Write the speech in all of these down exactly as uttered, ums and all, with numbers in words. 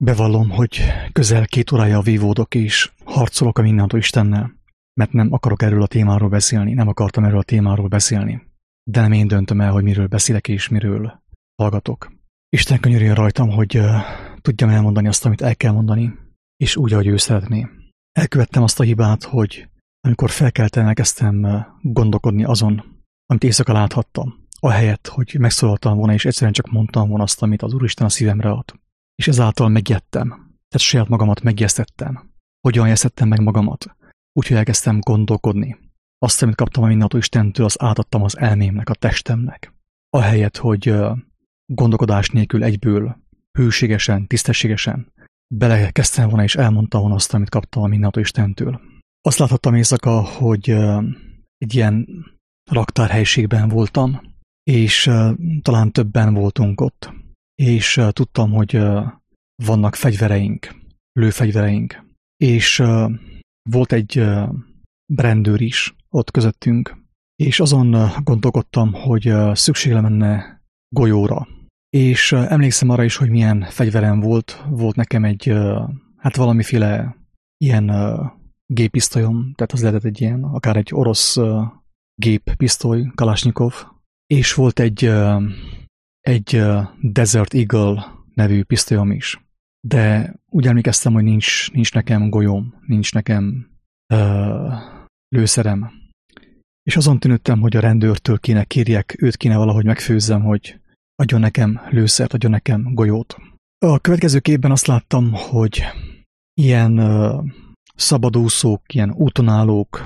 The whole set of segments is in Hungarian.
Bevallom, hogy közel két órája vívódok és harcolok a mindenható Istennel, mert nem akarok erről a témáról beszélni, nem akartam erről a témáról beszélni. De nem én döntöm el, hogy miről beszélek és miről hallgatok. Isten könyörüljön rajtam, hogy uh, tudjam elmondani azt, amit el kell mondani, és úgy, ahogy ő szeretné. Elkövettem azt a hibát, hogy amikor felkeltem, elkezdtem uh, gondolkodni azon, amit éjszaka láthattam, ahelyett, hogy megszólaltam volna, és egyszerűen csak mondtam volna azt, amit az Úristen a szívemre ad. És ezáltal megijedtem, tehát saját magamat megjesztettem. Hogyan jesztettem meg magamat? Úgyhogy elkezdtem gondolkodni. Azt, amit kaptam a mindenható Istentől, azt átadtam az elmémnek, a testemnek. Ahelyett, hogy uh, gondolkodás nélkül egyből, hűségesen, tisztességesen belekezdtem volna, és elmondtam volna azt, amit kaptam a mindenható Istentől. Azt láthattam éjszaka, hogy uh, egy ilyen raktárhelyiségben voltam, és uh, talán többen voltunk ott. És uh, tudtam, hogy uh, vannak fegyvereink, lőfegyvereink, és uh, volt egy uh, rendőr is ott közöttünk, és azon uh, gondolkodtam, hogy uh, szükségem lenne golyóra. És uh, emlékszem arra is, hogy milyen fegyverem volt. Volt nekem egy, uh, hát valamiféle ilyen uh, géppisztolyom, tehát az lehetett egy ilyen, akár egy orosz uh, géppisztoly, Kalashnikov, és volt egy uh, egy uh, Desert Eagle nevű pisztolyom is. De úgy emlékeztem, hogy nincs, nincs nekem golyóm, nincs nekem uh, lőszerem. És azon tűnődtem, hogy a rendőrtől kéne kérjek, őt kéne valahogy megfőzzem, hogy adjon nekem lőszert, adjon nekem golyót. A következő képben azt láttam, hogy ilyen uh, szabadúszók, ilyen útonállók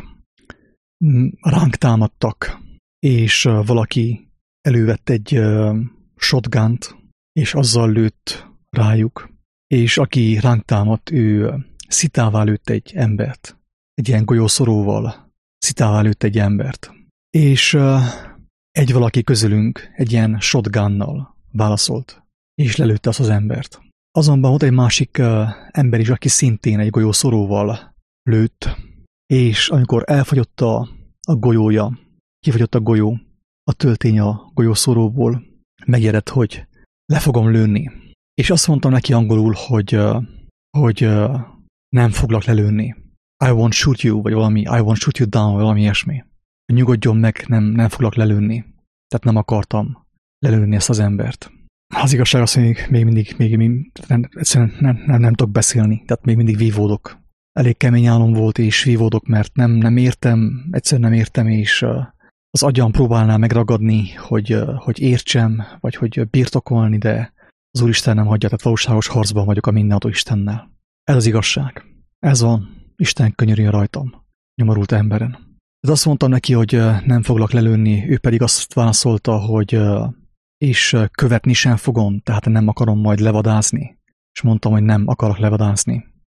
ránk támadtak, és uh, valaki elővett egy uh, shotgunt, és azzal lőtt rájuk, és aki ránk támadt, ő szitává lőtt egy embert. Egy ilyen golyószoróval szitává lőtt egy embert. És uh, egy valaki közülünk egy ilyen shotgunnal válaszolt, és lelőtte azt az embert. Azonban volt egy másik uh, ember is, aki szintén egy golyószoróval lőtt, és amikor elfogyott a, a golyója, kifogyott a golyó, a töltény a golyószoróból, megijedt, hogy le fogom lőni. És azt mondtam neki angolul, hogy, uh, hogy uh, nem foglak lelőni. I won't shoot you, vagy valami, I won't shoot you down, vagy valami ilyesmi. Nyugodjon meg, nem, nem foglak lelőni. Tehát nem akartam lelőni ezt az embert. Az igazság az, hogy még, még mindig, még, még nem, egyszerűen nem, nem, nem tudok beszélni, tehát még mindig vívódok. Elég kemény álom volt, és vívódok, mert nem, nem értem, egyszerűen nem értem, és uh, az agyam próbálná megragadni, hogy, hogy értsem, vagy hogy birtokolni, de az Úristen nem hagyja, tehát valóságos harcban vagyok a mindenható Istennel. Ez az igazság. Ez van, Isten könyörüljön rajtam, nyomorult emberen. De azt mondtam neki, hogy nem foglak lelőni, ő pedig azt válaszolta, hogy és követni sem fogom, tehát nem akarom majd levadázni. És mondtam, hogy nem akarok levadázni.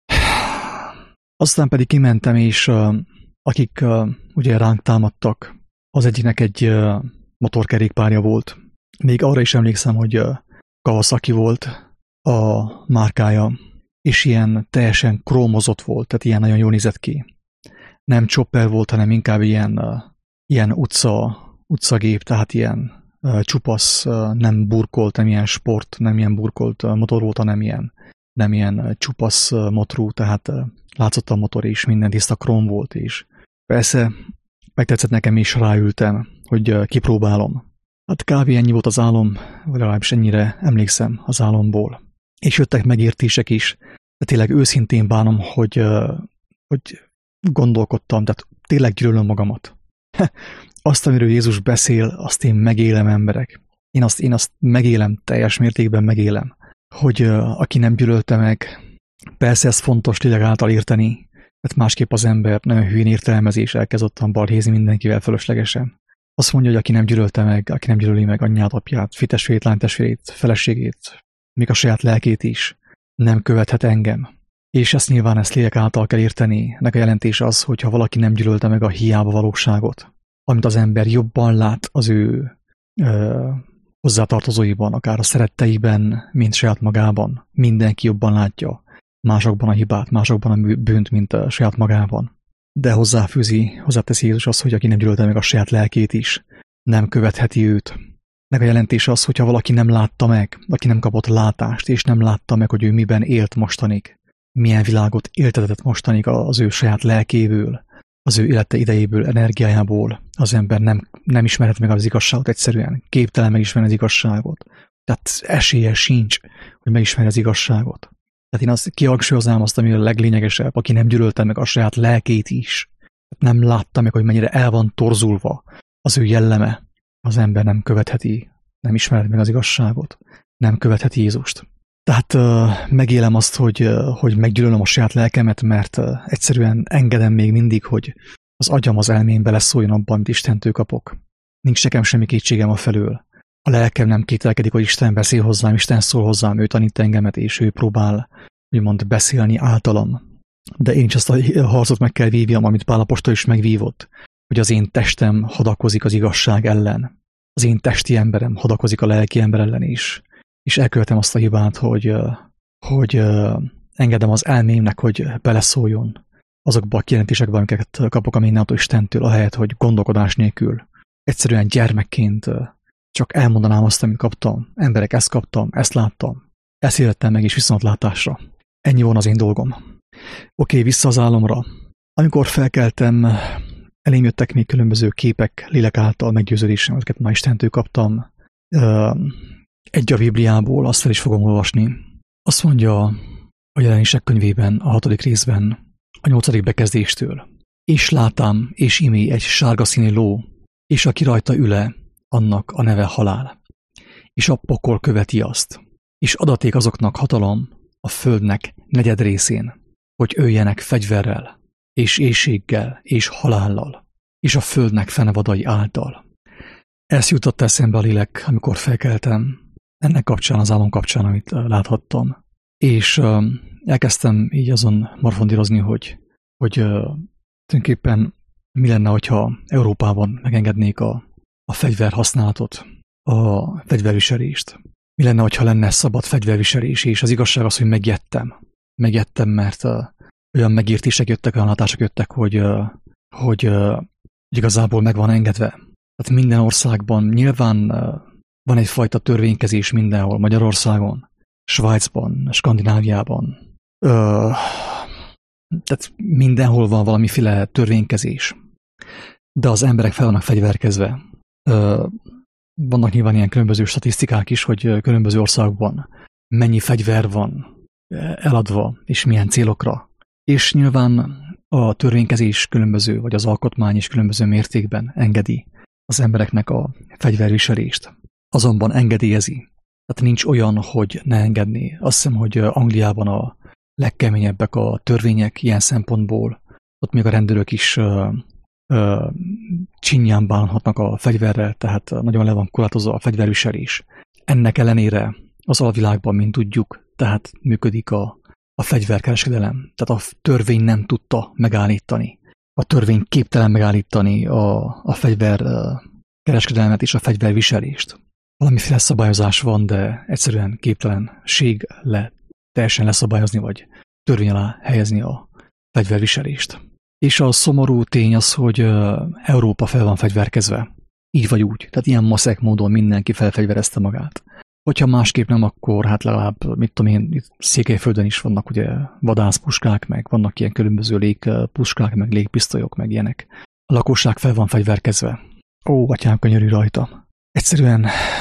Aztán pedig kimentem, és akik ugye ránk támadtak, az egyiknek egy uh, motorkerékpárja volt. Még arra is emlékszem, hogy uh, Kawasaki volt a márkája, és ilyen teljesen krómozott volt, tehát ilyen nagyon jól nézett ki. Nem chopper volt, hanem inkább ilyen, uh, ilyen utca, utcagép, tehát ilyen uh, csupasz, uh, nem burkolt, nem ilyen sport, nem ilyen burkolt uh, motor volt, hanem ilyen, nem ilyen uh, csupasz uh, motorú, tehát uh, látszott a motor is, minden tiszta króm volt, és persze megtetszett nekem, és ráültem, hogy kipróbálom. Hát kb. Ennyi volt az álom, vagy legalábbis ennyire emlékszem az álomból. És jöttek megértések is, de tényleg őszintén bánom, hogy, hogy gondolkodtam, tehát tényleg gyűlölöm magamat. Azt, amiről Jézus beszél, azt én megélem, emberek. Én azt, én azt megélem, teljes mértékben megélem. Hogy aki nem gyűlölte meg, persze ez fontos tényleg által érteni, mert másképp az ember nagyon hülyén értelmezi, és elkezdottan balhézni mindenkivel fölöslegesen. Azt mondja, hogy aki nem gyűlölte meg, aki nem gyűlöli meg anyját, apját, fitestvérét, lánytestvérét, feleségét, még a saját lelkét is, nem követhet engem. És ezt nyilván ezt lélek által kell érteni. Ennek a jelentés az, hogyha valaki nem gyűlölte meg a hiába valóságot, amit az ember jobban lát az ő ö, hozzátartozóiban, akár a szeretteiben, mint saját magában. Mindenki jobban látja másokban a hibát, másokban a bűnt, mint a saját magában. De hozzáfűzi, hozzáteszi Jézus azt, hogy aki nem gyűlölte meg a saját lelkét is, nem követheti őt. Meg a jelentés az, hogyha valaki nem látta meg, aki nem kapott látást, és nem látta meg, hogy ő miben élt mostanig, milyen világot éltetett mostanig az ő saját lelkéből, az ő élete idejéből, energiájából, az ember nem, nem ismerhet meg az igazságot egyszerűen, képtelen megismerni az igazságot. Tehát esélye sincs, hogy megismerje az igazságot. Tehát én azt kihangsúlyoznám azt, ami a leglényegesebb, aki nem gyűlölte meg a saját lelkét is. Nem látta meg, hogy mennyire el van torzulva az ő jelleme. Az ember nem követheti, nem ismerheti meg az igazságot, nem követheti Jézust. Tehát uh, megélem azt, hogy, uh, hogy meggyűlölöm a saját lelkemet, mert uh, egyszerűen engedem még mindig, hogy az agyam, az elmém beleszóljon abban, amit Istentől kapok. Nincs nekem semmi kétségem a felől. A lelkem nem kételkedik, hogy Isten beszél hozzám, Isten szól hozzám, ő tanít engemet, és ő próbál, úgymond, beszélni általam. De én is azt a harcot meg kell vívjam, amit Pál apostol is megvívott, hogy az én testem hadakozik az igazság ellen. Az én testi emberem hadakozik a lelki ember ellen is. És elkövetem azt a hibát, hogy, hogy engedem az elmémnek, hogy beleszóljon azokba a kijelentésekbe, amiket kapok a mindennaptól Istentől, ahelyett, hogy gondolkodás nélkül. Egyszerűen gyermekként csak elmondanám azt, amit kaptam. Emberek, ezt kaptam, ezt láttam. Ezt élettem meg is viszontlátásra. Ennyi van az én dolgom. Oké, vissza az álomra. Amikor felkeltem, elém jöttek még különböző képek, lélek által meggyőződésem, amiket már Istentől kaptam. Egy a Bibliából, azt fel is fogom olvasni. Azt mondja a Jelenések könyvében, a hatodik részben, a nyolcadik bekezdéstől. És látám, és imé egy sárga színű ló, és aki rajta üle, annak a neve halál. És a pokol követi azt. És adaték azoknak hatalom a földnek negyed részén, hogy öljenek fegyverrel, és éhséggel, és halállal, és a földnek fenevadai által. Ezt jutott eszembe a lélek, amikor felkeltem, ennek kapcsán, az álom kapcsán, amit láthattam. És uh, elkezdtem így azon marfondírozni, hogy, hogy uh, tulajdonképpen mi lenne, hogyha Európában megengednék a, a fegyverhasználatot, a fegyverviselést. Mi lenne, hogyha lenne szabad fegyverviselés, és az igazság az, hogy megijedtem. Megijedtem, mert uh, olyan megértések jöttek, olyan látások jöttek, hogy, uh, hogy uh, igazából meg van engedve. Tehát minden országban nyilván uh, van egyfajta törvénykezés mindenhol, Magyarországon, Svájcban, Skandináviában. Uh, tehát mindenhol van valamiféle törvénykezés. De az emberek fel vannak fegyverkezve. Uh, vannak nyilván ilyen különböző statisztikák is, hogy különböző országokban mennyi fegyver van eladva, és milyen célokra. És nyilván a törvénykezés különböző, vagy az alkotmány is különböző mértékben engedi az embereknek a fegyverviselést. Azonban engedélyezi. Tehát nincs olyan, hogy ne engedné. Azt hiszem, hogy Angliában a legkeményebbek a törvények ilyen szempontból. Ott még a rendőrök is uh, uh, csinyán bánhatnak a fegyverrel, tehát nagyon le van korlátozva a fegyverviselés. Ennek ellenére az alvilágban, mint tudjuk, tehát működik a, a fegyverkereskedelem. Tehát a törvény nem tudta megállítani. A törvény képtelen megállítani a, a fegyverkereskedelmet és a fegyverviselést. Valamiféle szabályozás van, de egyszerűen képtelenség le, teljesen leszabályozni, vagy törvény alá helyezni a fegyverviselést. És a szomorú tény az, hogy Európa fel van fegyverkezve. Így vagy úgy. Tehát ilyen maszek módon mindenki felfegyverezte magát. Hogyha másképp nem, akkor hát legalább, mit tudom én, itt Székelyföldön is vannak ugye vadászpuskák, meg vannak ilyen különböző légpuskák, meg légpisztolyok, meg ilyenek. A lakosság fel van fegyverkezve. Ó, atyám, könyörű rajta. Egyszerűen,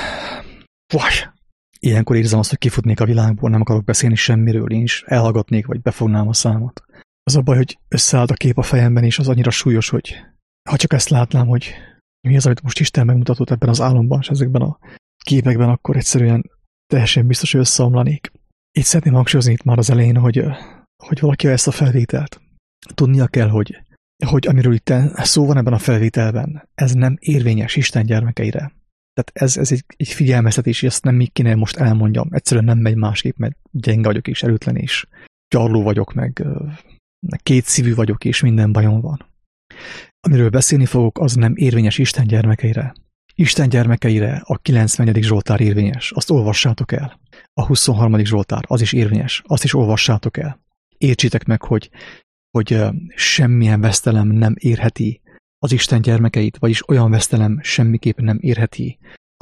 vaj, ilyenkor érzem azt, hogy kifutnék a világból, nem akarok beszélni semmiről, én is elhallgatnék, vagy befognám a számot. Az a baj, hogy összeállt a kép a fejemben, és az annyira súlyos, hogy ha csak ezt látnám, hogy mi az, amit most Isten megmutatott ebben az álomban, és ezekben a képekben, akkor egyszerűen teljesen biztos, hogy összeomlanék. Itt szeretném hangsúlyozni itt már az elején, hogy, hogy valaki ezt a felvételt tudnia kell, hogy, hogy amiről itt szó van ebben a felvételben, ez nem érvényes Isten gyermekeire. Tehát ez, ez egy, egy figyelmeztetés, és ezt nem még kéne most elmondjam. Egyszerűen nem megy másképp, mert gyenge vagyok és erőtlen, és gyarló vagyok, meg, meg kétszívű vagyok, és minden bajom van. Amiről beszélni fogok, az nem érvényes Isten gyermekeire. Isten gyermekeire a kilencvenedik Zsoltár érvényes, azt olvassátok el. A huszonharmadik Zsoltár, az is érvényes, azt is olvassátok el. Értsétek meg, hogy, hogy semmilyen vesztelem nem érheti az Isten gyermekeit, vagyis olyan vesztelem semmiképpen nem érheti a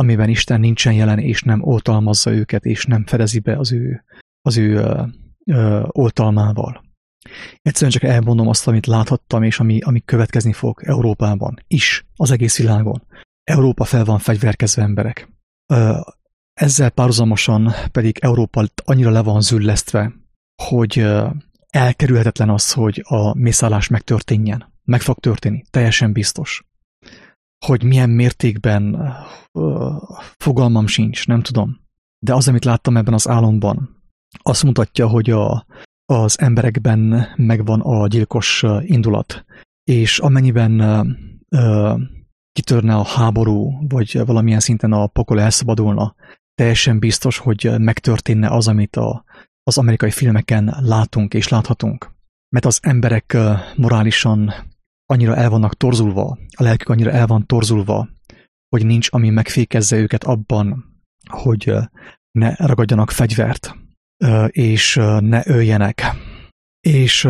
amiben Isten nincsen jelen, és nem oltalmazza őket, és nem fedezi be az ő, az ő ö, ö, oltalmával. Egyszerűen csak elmondom azt, amit láthattam, és ami, ami következni fog Európában is, az egész világon. Európa fel van fegyverkezve, emberek. Ö, ezzel párhuzamosan pedig Európa annyira le van züllesztve, hogy ö, elkerülhetetlen az, hogy a mészállás megtörténjen. Meg fog történni, teljesen biztos. Hogy milyen mértékben uh, fogalmam sincs, nem tudom. De az, amit láttam ebben az álomban, azt mutatja, hogy a, az emberekben megvan a gyilkos indulat. És amennyiben uh, uh, kitörne a háború, vagy valamilyen szinten a pokol elszabadulna, teljesen biztos, hogy megtörténne az, amit a, az amerikai filmeken látunk és láthatunk. Mert az emberek uh, morálisan annyira el vannak torzulva, a lelkük annyira el van torzulva, hogy nincs, ami megfékezze őket abban, hogy ne ragadjanak fegyvert, és ne öljenek. És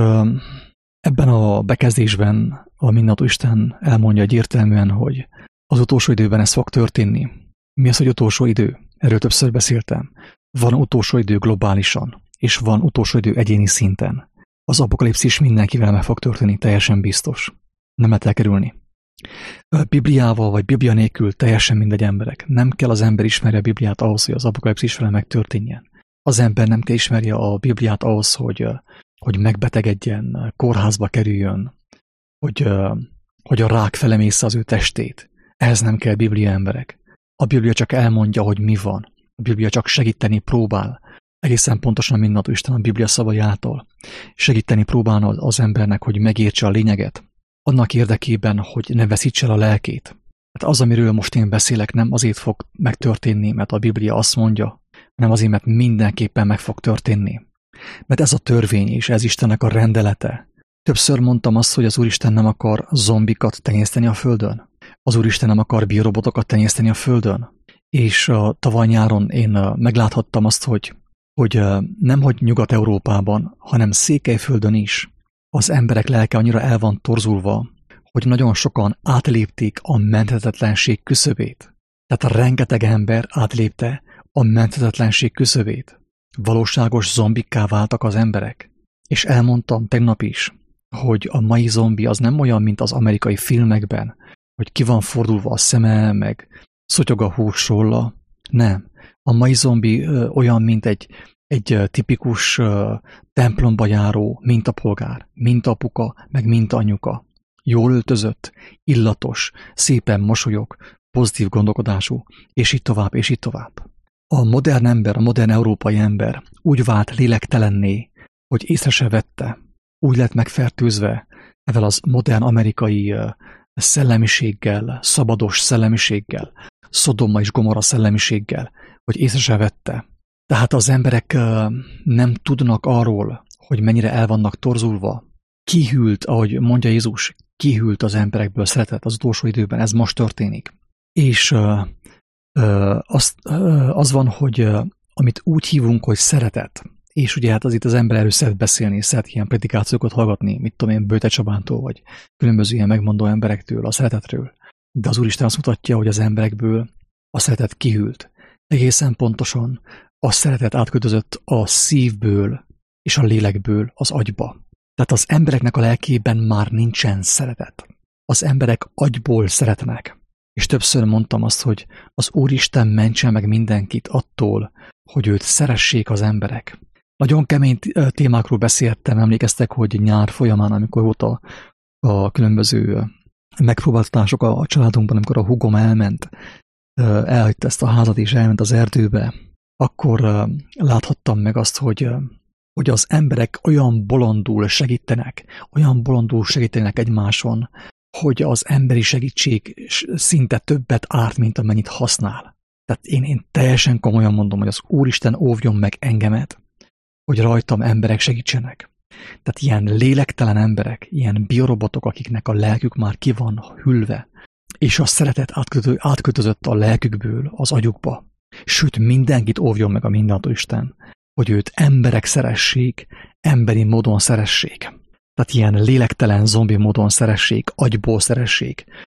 ebben a bekezdésben a Mindenható Isten elmondja egyértelműen, hogy az utolsó időben ez fog történni. Mi az, hogy utolsó idő? Erről többször beszéltem. Van utolsó idő globálisan, és van utolsó idő egyéni szinten. Az apokalipszis mindenkivel meg fog történni, teljesen biztos. Nem lehet elkerülni. Bibliával vagy Biblia nélkül teljesen mindegy, emberek. Nem kell az ember ismerje a Bibliát ahhoz, hogy az apokalipszis vele megtörténjen. Az ember nem kell ismerje a Bibliát ahhoz, hogy, hogy megbetegedjen, kórházba kerüljön, hogy, hogy a rák felemészze az ő testét. Ehhez nem kell Biblia, emberek. A Biblia csak elmondja, hogy mi van. A Biblia csak segíteni próbál. Egészen pontosan Mindenható Isten a Biblia szavai által. Segíteni próbál az embernek, hogy megértse a lényeget. Annak érdekében, hogy ne veszítse el a lelkét. Hát az, amiről most én beszélek, nem azért fog megtörténni, mert a Biblia azt mondja, hanem azért, mert mindenképpen meg fog történni. Mert ez a törvény, és ez Istennek a rendelete. Többször mondtam azt, hogy az Úristen nem akar zombikat tenyészteni a földön. Az Úristen nem akar biorobotokat tenyészteni a földön. És uh, tavaly nyáron én uh, megláthattam azt, hogy, hogy uh, nemhogy Nyugat-Európában, hanem Székelyföldön is az emberek lelke annyira el van torzulva, hogy nagyon sokan átlépték a menthetetlenség küszöbét. Tehát rengeteg ember átlépte a menthetetlenség küszöbét. Valóságos zombikká váltak az emberek. És elmondtam tegnap is, hogy a mai zombi az nem olyan, mint az amerikai filmekben, hogy ki van fordulva a szeme, meg szotyog a húsrolla. Nem. A mai zombi ö, olyan, mint egy egy tipikus uh, templomba járó mintapolgár, mintapuka, meg mintanyuka. Jól öltözött, illatos, szépen mosolyog, pozitív gondolkodású, és így tovább, és így tovább. A modern ember, a modern európai ember úgy vált lélektelenné, hogy észre se vette, úgy lett megfertőzve ezzel az modern amerikai uh, szellemiséggel, szabados szellemiséggel, Szodoma és Gomorra szellemiséggel, hogy észre se vette. Tehát az emberek nem tudnak arról, hogy mennyire el vannak torzulva. Kihűlt, ahogy mondja Jézus, kihűlt az emberekből szeretet az utolsó időben, ez most történik. És uh, uh, az, uh, az van, hogy uh, amit úgy hívunk, hogy szeretet, és ugye hát az itt az ember erről szeret beszélni, szeret ilyen predikációkat hallgatni, mit tudom én, Böjte Csabántól, vagy különböző ilyen megmondó emberektől, a szeretetről. De az Úristen azt mutatja, hogy az emberekből a szeretet kihűlt. Egészen pontosan a szeretet átkötözött a szívből és a lélekből az agyba. Tehát az embereknek a lelkében már nincsen szeretet. Az emberek agyból szeretnek. És többször mondtam azt, hogy az Úristen mentsen meg mindenkit attól, hogy őt szeressék az emberek. Nagyon kemény témákról beszéltem, emlékeztek, hogy nyár folyamán, amikor volt a, a különböző megpróbáltatások a családunkban, amikor a húgom elment, elhagyta ezt a házat és elment az erdőbe, akkor uh, láthattam meg azt, hogy, uh, hogy az emberek olyan bolondul segítenek, olyan bolondul segítenek egymáson, hogy az emberi segítség szinte többet árt, mint amennyit használ. Tehát én, én teljesen komolyan mondom, hogy az Úristen óvjon meg engemet, hogy rajtam emberek segítsenek. Tehát ilyen lélektelen emberek, ilyen biorobotok, akiknek a lelkük már ki van hűlve, és a szeretet átkötö, átkötözött a lelkükből az agyukba. Sőt, mindenkit óvjon meg a Mindenható Isten, hogy őt emberek szeressék, emberi módon szeressék. Tehát ilyen lélektelen zombi módon szeressék, agyból szeressék,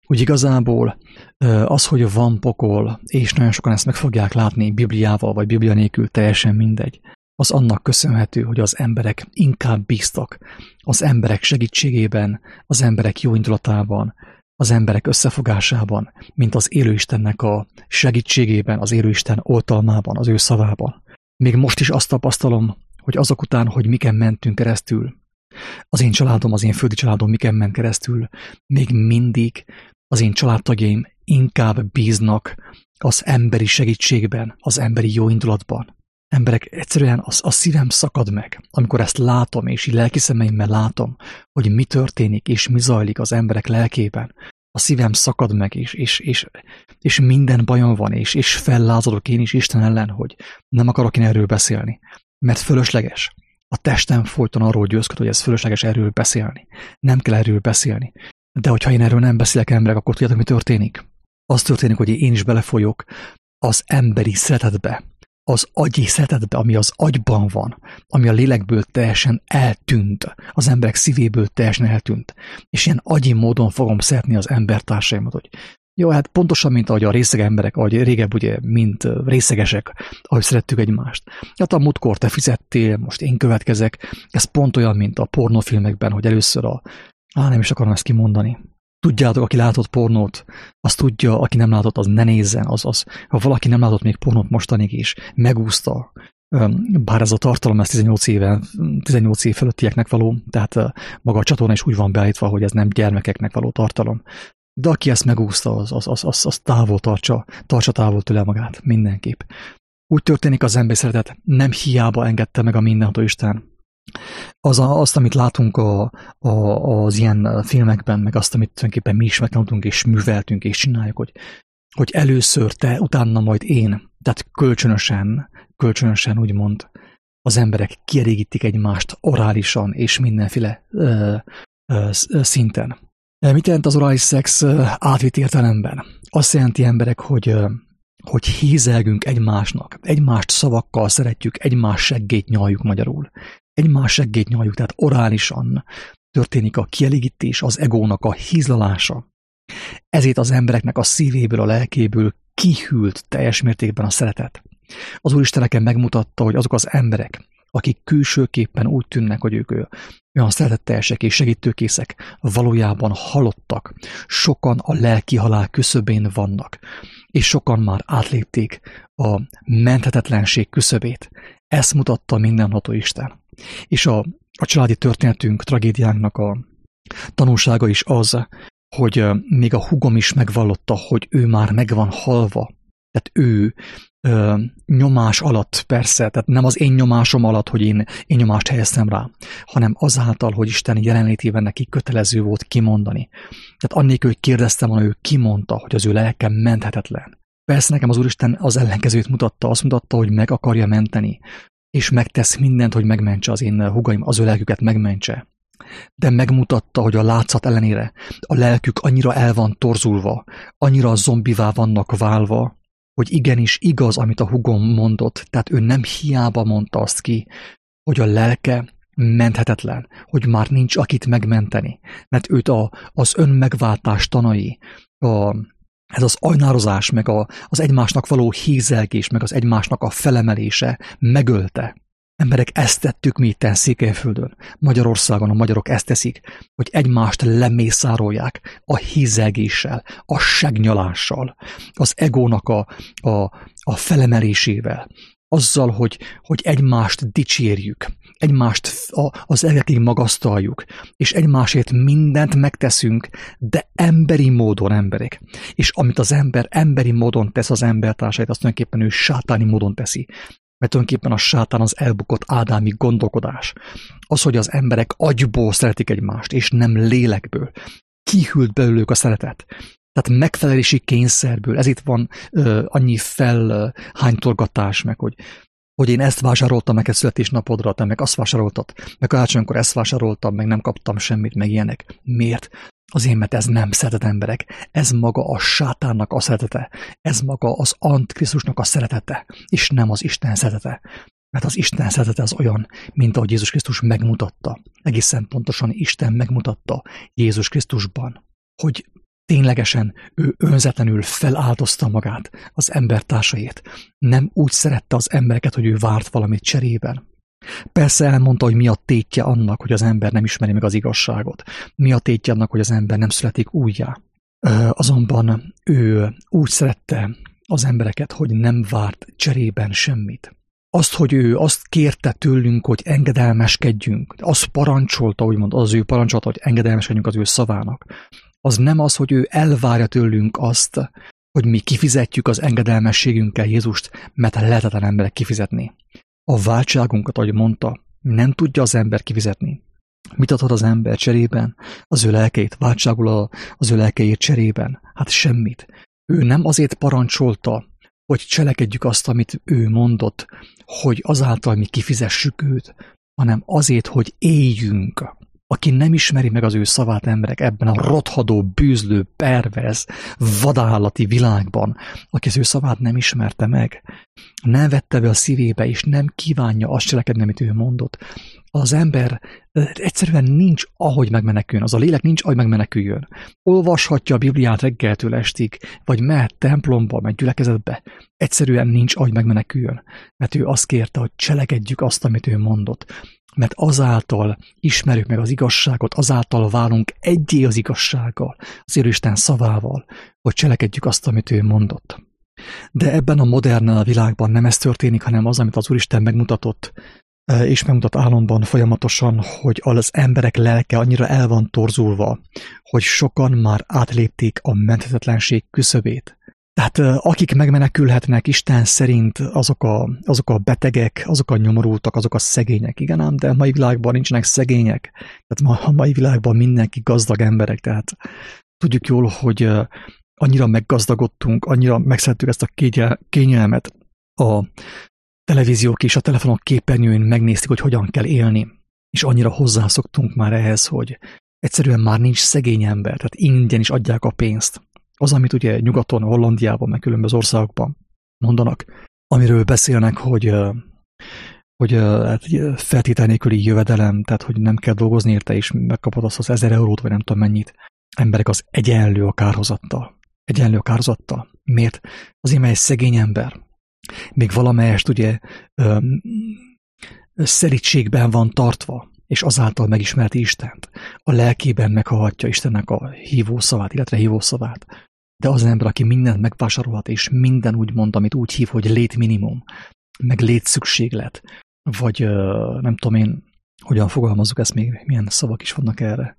Úgy igazából az, hogy van pokol, és nagyon sokan ezt meg fogják látni Bibliával, vagy Biblia nélkül, teljesen mindegy, az annak köszönhető, hogy az emberek inkább bíztak az emberek segítségében, az emberek jó indulatában, az emberek összefogásában, mint az élőistennek a segítségében, az élőisten oltalmában, az ő szavában. Még most is azt tapasztalom, hogy azok után, hogy miken mentünk keresztül, az én családom, az én földi családom miken ment keresztül, még mindig az én családtagjaim inkább bíznak az emberi segítségben, az emberi jó indulatban. Emberek, egyszerűen az, a szívem szakad meg, amikor ezt látom, és így lelki szemeimmel látom, hogy mi történik, és mi zajlik az emberek lelkében. A szívem szakad meg, és, és, és, és minden bajom van, és, és fellázadok én is Isten ellen, hogy nem akarok én erről beszélni, mert fölösleges. A testem folyton arról győzköd, hogy ez fölösleges erről beszélni. Nem kell erről beszélni. De hogyha én erről nem beszélek emberek, akkor tudjátok, mi történik? Az történik, hogy én is belefolyok az emberi szeretetbe, az agyi szeretetbe, ami az agyban van, ami a lélekből teljesen eltűnt, az emberek szívéből teljesen eltűnt. És ilyen agyi módon fogom szeretni az embertársaimat, hogy jó, hát pontosan, mint ahogy a részeg emberek, ahogy régebb ugye, mint részegesek, ahogy szerettük egymást. Hát a múltkor te fizettél, most én következek. Ez pont olyan, mint a pornófilmekben, hogy először a... Á, nem is akarom ezt kimondani. Tudjátok, aki látott pornót, az tudja, aki nem látott, az ne nézzen. Az, az, ha valaki nem látott még pornót mostanig is, megúszta, bár ez a tartalom, ez tizennyolc éve, tizennyolc év fölöttieknek való, tehát maga a csatorna is úgy van beállítva, hogy ez nem gyermekeknek való tartalom. De aki ezt megúszta, az, az, az, az, az távol tartsa, tartsa távol tőle magát, mindenképp. Úgy történik az ember szeretet, nem hiába engedte meg a mindenható Isten. Az a, azt, amit látunk a, a, az ilyen filmekben, meg azt, amit tulajdonképpen mi is megtanultunk, és műveltünk, és csináljuk, hogy, hogy először te, utána majd én, tehát kölcsönösen, kölcsönösen úgymond az emberek kielégítik egymást orálisan, és mindenféle ö, ö, szinten. Mit jelent az orális szex átvitt értelemben? Azt jelenti emberek, hogy, hogy hízelgünk egymásnak, egymást szavakkal szeretjük, egymás seggét nyaljuk magyarul. Egymás seggét nyaljuk, tehát orálisan történik a kielégítés, az egónak a hízlalása. Ezért az embereknek a szívéből, a lelkéből kihűlt teljes mértékben a szeretet. Az Úristen nekem megmutatta, hogy azok az emberek, akik külsőképpen úgy tűnnek, hogy ők olyan szeretetteljesek és segítőkészek, valójában halottak, sokan a lelki halál küszöbén vannak, és sokan már átlépték a menthetetlenség küszöbét. Ezt mutatta mindenható Isten. És a, a családi történetünk, tragédiánknak a tanulsága is az, hogy még a húgom is megvallotta, hogy ő már meg van halva. Tehát ő ö, nyomás alatt, persze, tehát nem az én nyomásom alatt, hogy én, én nyomást helyeztem rá, hanem azáltal, hogy Isten jelenlétében neki kötelező volt kimondani. Tehát annélkül, hogy kérdeztem volna, ő kimondta, hogy az ő lelke menthetetlen. Persze nekem az Úristen az ellenkezőt mutatta, azt mutatta, hogy meg akarja menteni, és megtesz mindent, hogy megmentse az én húgaim, az ő lelküket megmentse. De megmutatta, hogy a látszat ellenére a lelkük annyira el van torzulva, annyira zombivá vannak válva, hogy igenis igaz, amit a húgom mondott, tehát ő nem hiába mondta azt ki, hogy a lelke menthetetlen, hogy már nincs akit megmenteni, mert őt a, az önmegváltás tanai, a, ez az ajnározás, meg a, az egymásnak való hízelgés, meg az egymásnak a felemelése megölte. Emberek, ezt tettük mi itten Székelyföldön, Magyarországon a magyarok ezt teszik, hogy egymást lemészárolják a hízelgéssel, a segnyalással, az egónak a, a, a felemelésével, azzal, hogy, hogy egymást dicsérjük, egymást az egekig magasztaljuk, és egymásért mindent megteszünk, de emberi módon emberek. És amit az ember emberi módon tesz az embertársait, azt tulajdonképpen ő sátáni módon teszi. Mert tulajdonképpen a sátán az elbukott ádámi gondolkodás. Az, hogy az emberek agyból szeretik egymást, és nem lélekből. Kihűlt belőlük a szeretet. Tehát megfelelési kényszerből. Ezért van ö, annyi felhánytorgatás, meg hogy, hogy én ezt vásároltam neked születésnapodra, te meg azt vásároltad, meg karácsonykor ezt vásároltam, meg nem kaptam semmit, meg ilyenek. Miért? Azért, mert ez nem szeretet emberek. Ez maga a sátánnak a szeretete. Ez maga az Antikrisztusnak a szeretete, és nem az Isten szeretete. Mert az Isten szeretete az olyan, mint ahogy Jézus Krisztus megmutatta. Egészen pontosan Isten megmutatta Jézus Krisztusban, hogy Ténylegesen ő önzetlenül feláldozta magát az embertársaiért. Nem úgy szerette az embereket, hogy ő várt valamit cserében. Persze elmondta, hogy mi a tétje annak, hogy az ember nem ismeri meg az igazságot. Mi a tétje annak, hogy az ember nem születik újjá. Azonban ő úgy szerette az embereket, hogy nem várt cserében semmit. Azt, hogy ő azt kérte tőlünk, hogy engedelmeskedjünk, azt parancsolta, úgymond az ő parancsolta, hogy engedelmeskedjünk az ő szavának. Az nem az, hogy ő elvárja tőlünk azt, hogy mi kifizetjük az engedelmességünkkel Jézust, mert lehetetlen emberek kifizetni. A váltságunkat, ahogy mondta, nem tudja az ember kifizetni. Mit adhat az ember cserében? Az ő lelkeit, váltságul az ő lelkeért cserében? Hát semmit. Ő nem azért parancsolta, hogy cselekedjük azt, amit ő mondott, hogy azáltal mi kifizessük őt, hanem azért, hogy éljünk. Aki nem ismeri meg az ő szavát, emberek, ebben a rothadó, bűzlő, perverz, vadállati világban, aki az ő szavát nem ismerte meg, nem vette be a szívébe, és nem kívánja azt cselekedni, amit ő mondott, az ember egyszerűen nincs, ahogy megmeneküljön. Az a lélek nincs, ahogy megmeneküljön. Olvashatja a Bibliát reggeltől estig, vagy mehet templomba, megy gyülekezetbe. Egyszerűen nincs, ahogy megmeneküljön. Mert ő azt kérte, hogy cselekedjük azt, amit ő mondott. Mert azáltal ismerjük meg az igazságot, azáltal válunk egyé az igazsággal, az Isten szavával, hogy cselekedjük azt, amit ő mondott. De ebben a modern világban nem ez történik, hanem az, amit az Úristen megmutatott, és megmutat álomban folyamatosan, hogy az emberek lelke annyira el van torzulva, hogy sokan már átlépték a menthetetlenség küszöbét. Tehát akik megmenekülhetnek Isten szerint, azok a, azok a betegek, azok a nyomorultak, azok a szegények. Igen ám, de a mai világban nincsenek szegények. Tehát a mai világban mindenki gazdag emberek. Tehát tudjuk jól, hogy annyira meggazdagodtunk, annyira megszerettük ezt a kényelmet. A televíziók és a telefonok képernyőn megnézték, hogy hogyan kell élni. És annyira hozzászoktunk már ehhez, hogy egyszerűen már nincs szegény ember. Tehát ingyen is adják a pénzt. Az, amit ugye nyugaton, Hollandiában, meg különböző országokban mondanak, amiről beszélnek, hogy, hogy hát feltétel nélküli jövedelem, tehát hogy nem kell dolgozni érte, és megkapod azt az ezer eurót, vagy nem tudom mennyit. Emberek, az egyenlő a kárhozattal. Egyenlő a kárhozattal. Miért? Azért, mert egy szegény ember, még valamelyest ugye szerítségben van tartva, és azáltal megismerti Istent. A lelkében meghallhatja Istennek a hívószavát, illetve hívószavát. De az ember, aki mindent megvásárolhat, és minden úgy mond, amit úgy hív, hogy létminimum, meg létszükséglet, vagy nem tudom én, hogyan fogalmazzuk ezt még, milyen szavak is vannak erre.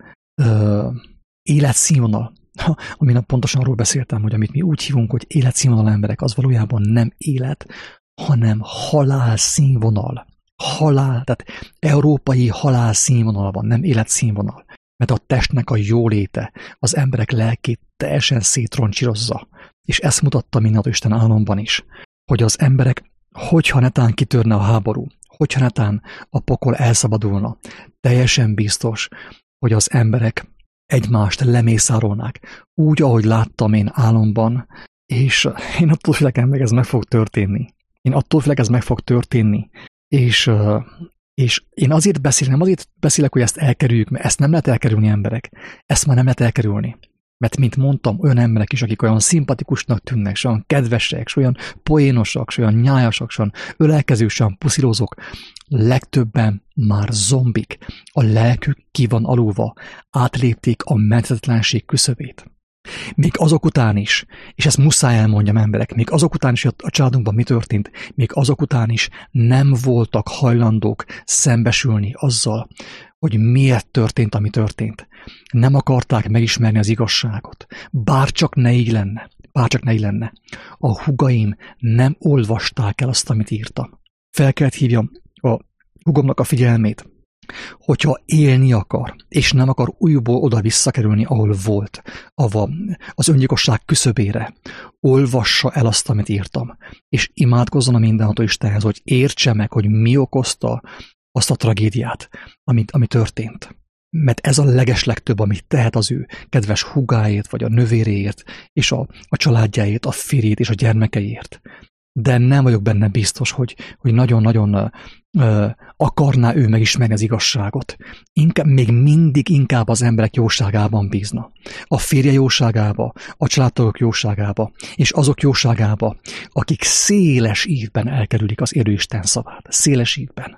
Életszínvonal. Amin pontosan arról beszéltem, hogy amit mi úgy hívunk, hogy életszínvonal emberek, az valójában nem élet, hanem halálszínvonal. Halál, tehát európai halálszínvonal van, nem életszínvonal. Mert a testnek a jóléte az emberek lelkét teljesen szétroncsírozza. És ezt mutatta mindent Isten álomban is, hogy az emberek, hogyha netán kitörne a háború, hogyha netán a pokol elszabadulna, teljesen biztos, hogy az emberek egymást lemészárolnák, úgy, ahogy láttam én álomban, és én attól félek, meg ez meg fog történni. Én attól félek, ez meg fog történni, és, és én azért beszélek, nem azért beszélek, hogy ezt elkerüljük, mert ezt nem lehet elkerülni, emberek. Ezt már nem lehet elkerülni. Mert, mint mondtam, olyan emberek is, akik olyan szimpatikusnak tűnnek, s olyan kedvesek, s olyan poénosak, s olyan nyájasak, s olyan ölelkezők, s olyan puszilózók, legtöbben már zombik. A lelkük ki van alulva, átlépték a menthetetlenség küszöbét. Még azok után is, és ezt muszáj elmondjam, emberek, még azok után is, a családunkban mi történt, még azok után is nem voltak hajlandók szembesülni azzal, hogy miért történt, ami történt. Nem akarták megismerni az igazságot. Bárcsak ne így lenne, bárcsak ne így lenne. A húgaim nem olvasták el azt, amit írtam. Fel kellett hívjam a húgomnak a figyelmét, hogyha élni akar, és nem akar újból oda visszakerülni, ahol volt, ava, az öngyilkosság küszöbére, olvassa el azt, amit írtam, és imádkozzon a mindenható Istenhez, hogy értse meg, hogy mi okozta azt a tragédiát, amit, ami történt. Mert ez a legeslegtöbb, amit tehet az ő kedves húgáért, vagy a nővéréért, és a, a családjáért, a férjét és a gyermekeiért. De nem vagyok benne biztos, hogy, hogy nagyon-nagyon ö, akarná ő megismerni az igazságot. Inkább, még mindig inkább az emberek jóságában bízna. A férje jóságába, a családtagok jóságába, és azok jóságába, akik széles ívben elkerülik az élő Isten szavát. Széles ívben.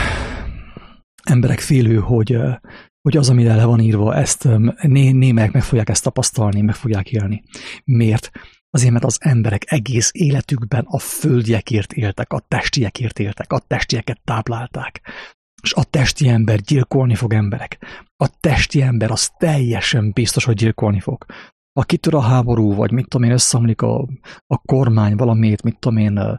Emberek félő, hogy, hogy az, amire le van írva, ezt né, némelyek meg fogják ezt tapasztalni, meg fogják élni. Miért? Azért, mert az emberek egész életükben a földiekért éltek, a testiekért éltek, a testieket táplálták. És a testi ember gyilkolni fog emberek. A testi ember az teljesen biztos, hogy gyilkolni fog. Ha kitör a háború, vagy mit tudom én, összeomlik a, a kormány valamit, mit tudom én,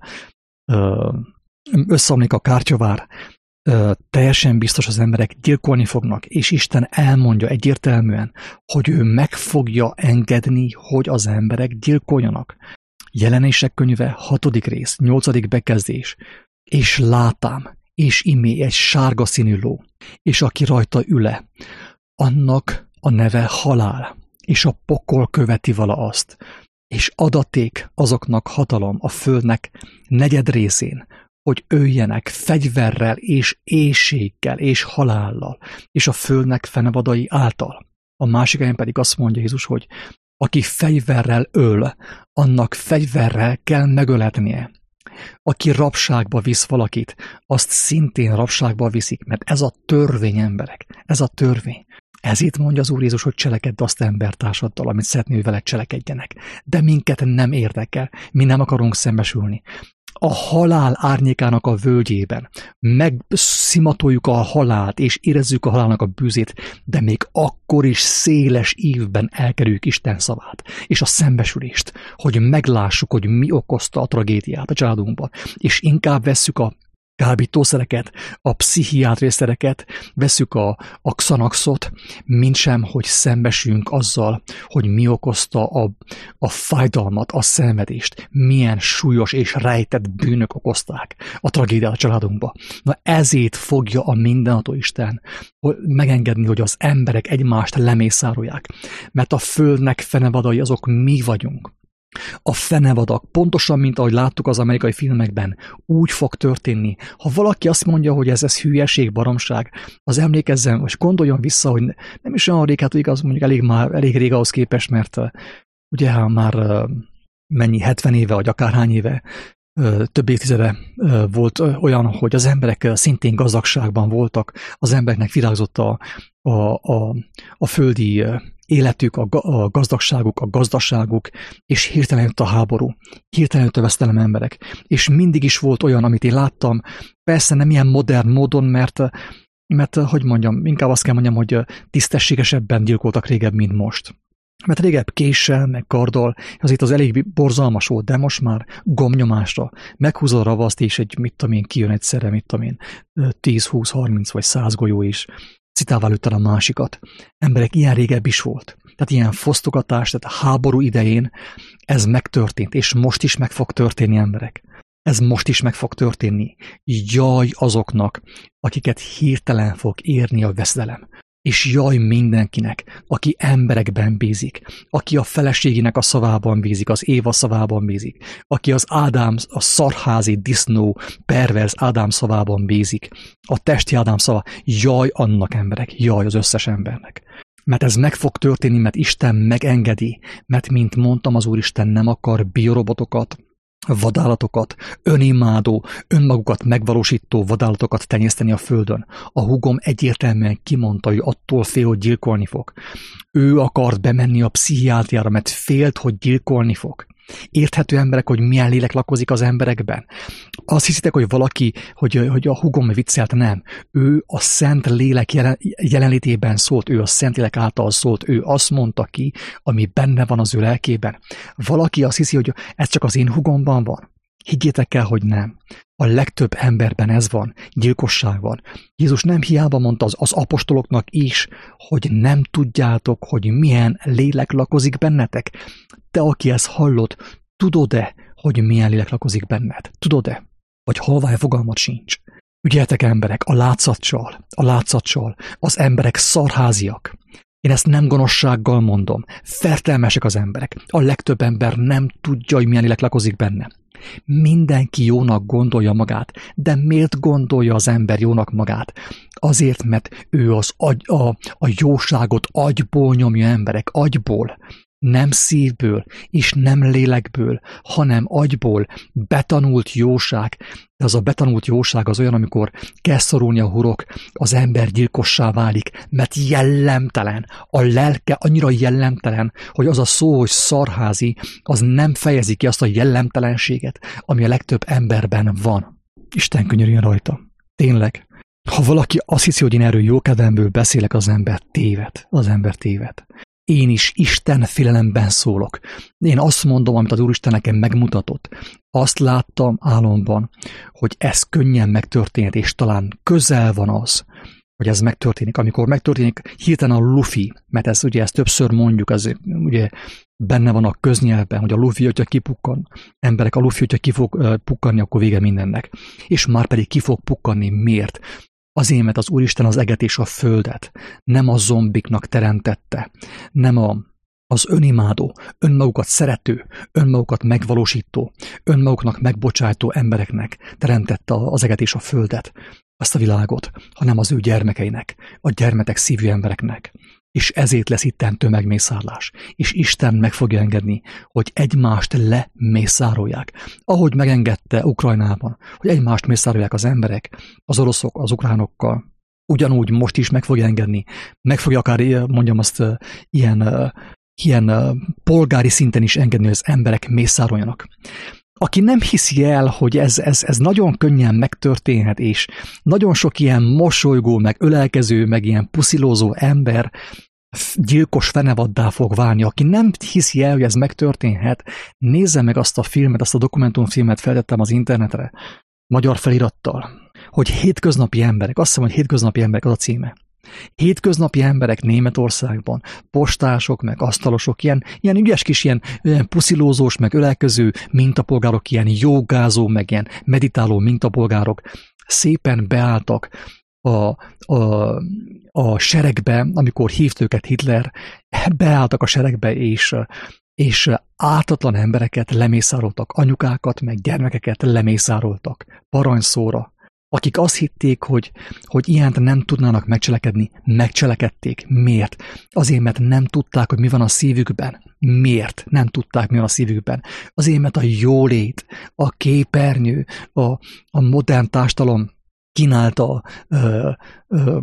összeomlik a kártyavár, teljesen biztos az emberek gyilkolni fognak, és Isten elmondja egyértelműen, hogy ő meg fogja engedni, hogy az emberek gyilkoljanak. Jelenések könyve, hatodik rész, nyolcadik bekezdés. És látám, és imé egy sárga színű ló, és aki rajta üle, annak a neve halál, és a pokol követi vala azt, és adaték azoknak hatalom a földnek negyed részén, hogy öljenek fegyverrel és éhséggel és halállal, és a földnek fenevadai által. A másik helyen pedig azt mondja Jézus, hogy aki fegyverrel öl, annak fegyverrel kell megöletnie. Aki rabságba visz valakit, azt szintén rabságba viszik, mert ez a törvény, emberek, ez a törvény. Ezért mondja az Úr Jézus, hogy cselekedj azt embertársaddal, amit szeretné, hogy veled cselekedjenek. De minket nem érdekel, mi nem akarunk szembesülni. A halál árnyékának a völgyében megszimatoljuk a halált, és érezzük a halálnak a bűzét, de még akkor is széles ívben elkerüljük Isten szavát, és a szembesülést, hogy meglássuk, hogy mi okozta a tragédiát a családunkban, és inkább vesszük a kábítószereket, a pszichiátriaszereket, veszük a, a Xanaxot, mint sem, hogy szembesünk azzal, hogy mi okozta a, a fájdalmat, a szenvedést, milyen súlyos és rejtett bűnök okozták a tragédiát a családunkba. Na ezért fogja a mindenható Isten megengedni, hogy az emberek egymást lemészárolják, mert a földnek fenevadai azok mi vagyunk. A fenevadak, pontosan, mint ahogy láttuk az amerikai filmekben, úgy fog történni. Ha valaki azt mondja, hogy ez, ez hülyeség, baromság, az emlékezzen, vagy gondoljon vissza, hogy nem is olyan rég, hát igaz, mondjuk elég, már, elég rég ahhoz képest, mert uh, ugye hát már uh, mennyi, hetven éve, vagy akárhány éve, uh, több évtizede uh, volt uh, olyan, hogy az emberek uh, szintén gazdagságban voltak, az embereknek virágzott a, a, a, a földi uh, életük, a, a gazdagságuk, a gazdaságuk, és hirtelen jött a háború, hirtelen jött a vesztelem emberek. És mindig is volt olyan, amit én láttam, persze nem ilyen modern módon, mert, mert hogy mondjam, inkább azt kell mondjam, hogy tisztességesebben gyilkoltak régebb, mint most. Mert régebb késsel, meg karddal, azért az elég borzalmas volt, de most már gombnyomásra meghúzod a ravaszt, és egy, mit tudom én, kijön egyszerre, mit tudom én, tíz, húsz, harminc vagy száz golyó is, citával lőtted a másikat. Emberek, ilyen régebb is volt. Tehát ilyen fosztogatás, tehát a háború idején ez megtörtént, és most is meg fog történni, emberek. Ez most is meg fog történni. Jaj azoknak, akiket hirtelen fog érni a veszedelem. És jaj mindenkinek, aki emberekben bízik, aki a feleségének a szavában bízik, az Éva szavában bízik, aki az Ádám, a szarházi, disznó, perverz Ádám szavában bízik, a testi Ádám szava, jaj annak, emberek, jaj az összes embernek. Mert ez meg fog történni, mert Isten megengedi, mert mint mondtam, az Úristen nem akar biorobotokat, vadállatokat, önimádó, önmagukat megvalósító vadállatokat tenyészteni a földön. A húgom egyértelműen kimondta, hogy attól fél, hogy gyilkolni fog. Ő akart bemenni a pszichiátriára, mert félt, hogy gyilkolni fog. Érthető emberek, hogy milyen lélek lakozik az emberekben. Azt hiszitek, hogy valaki, hogy, hogy a húgom viccelt, nem. Ő a szent lélek jelen, jelenlétében szólt, ő a szent lélek által szólt, ő azt mondta ki, ami benne van az ő lelkében. Valaki azt hiszi, hogy ez csak az én húgomban van. Higgyétek el, hogy nem. A legtöbb emberben ez van, gyilkosság van. Jézus nem hiába mondta az, az apostoloknak is, hogy nem tudjátok, hogy milyen lélek lakozik bennetek. Te, aki ezt hallott, tudod-e, hogy milyen lélek lakozik benned? Tudod-e? Vagy halvány fogalmat sincs. Ügyeltek, emberek, a látszatcsal, a látszatcsal, az emberek szarháziak. Én ezt nem gonoszsággal mondom. Fertelmesek az emberek. A legtöbb ember nem tudja, hogy milyen lélek lakozik benne. Mindenki jónak gondolja magát, de miért gondolja az ember jónak magát? Azért, mert ő az agy, a, a jóságot agyból nyomja emberek, agyból. Nem szívből, és nem lélekből, hanem agyból betanult jóság. De az a betanult jóság az olyan, amikor kell szorulni a hurok, az ember gyilkossá válik, mert jellemtelen. A lelke annyira jellemtelen, hogy az a szó, hogy szarházi, az nem fejezi ki azt a jellemtelenséget, ami a legtöbb emberben van. Isten könyörüljön rajta. Tényleg. Ha valaki azt hiszi, hogy én erről jókedvemből beszélek, az ember téved. Az ember téved. Én is Isten félelemben szólok. Én azt mondom, amit az Úristen nekem megmutatott. Azt láttam álomban, hogy ez könnyen megtörténhet, és talán közel van az, hogy ez megtörténik. Amikor megtörténik hirtelen a lufi, mert ez ugye ezt többször mondjuk, ez ugye benne van a köznyelvben, hogy a lufi, hogyha kipukkan, emberek, a lufi, hogyha ki fog pukkanni, akkor vége mindennek. És már pedig ki fog pukkanni. Miért? Azért, mert az Úristen az eget és a földet nem a zombiknak teremtette, nem a, az önimádó, önmagukat szerető, önmagukat megvalósító, önmaguknak megbocsájtó embereknek teremtette az eget és a földet, azt a világot, hanem az ő gyermekeinek, a gyermetek szívű embereknek. És ezért lesz itten tömegmészárlás. És Isten meg fogja engedni, hogy egymást lemészárolják. Ahogy megengedte Ukrajnában, hogy egymást mészárolják az emberek, az oroszok, az ukránokkal, ugyanúgy most is meg fogja engedni. Meg fogja akár, mondjam azt, ilyen, ilyen polgári szinten is engedni, hogy az emberek mészároljanak. Aki nem hiszi el, hogy ez, ez, ez nagyon könnyen megtörténhet, és nagyon sok ilyen mosolygó, meg ölelkező, meg ilyen puszilózó ember gyilkos fenevaddá fog válni. Aki nem hiszi el, hogy ez megtörténhet, nézze meg azt a filmet, azt a dokumentumfilmet feltettem az internetre, magyar felirattal, hogy hétköznapi emberek, azt hiszem, hogy hétköznapi emberek az a címe. Hétköznapi emberek Németországban, postások, meg asztalosok, ilyen, ilyen ügyes kis, ilyen, ilyen puszilózós, meg ölelkező mintapolgárok, ilyen jogázó, meg ilyen meditáló mintapolgárok szépen beálltak a, a, a seregbe, amikor hívt őket Hitler, beálltak a seregbe, és, és ártatlan embereket lemészároltak, anyukákat, meg gyermekeket lemészároltak, parancsszóra. Akik azt hitték, hogy, hogy ilyent nem tudnának megcselekedni, megcselekedték. Miért? Azért, mert nem tudták, hogy mi van a szívükben. Miért nem tudták, mi van a szívükben? Azért, mert a jólét, a képernyő, a, a modern társadalom kínálta, ö, ö,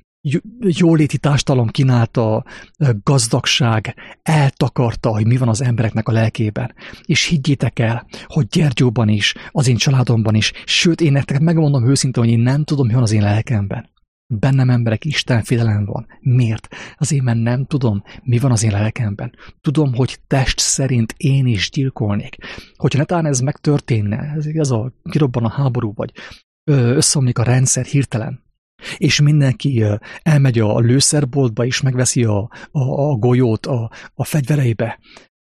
jóléti társadalom kínálta gazdagság, eltakarta, hogy mi van az embereknek a lelkében. És higgyétek el, hogy Gyergyóban is, az én családomban is, sőt, én nektek megmondom őszintén, hogy én nem tudom, mi van az én lelkemben. Bennem emberek, Isten félelem van. Miért? Azért, mert nem tudom, mi van az én lelkemben. Tudom, hogy test szerint én is gyilkolnék. Hogyha netán ez megtörténne, ez a kirobban a háború, vagy összeomlik a rendszer hirtelen, és mindenki elmegy a lőszerboltba, és megveszi a, a, a golyót a, a fegyvereibe.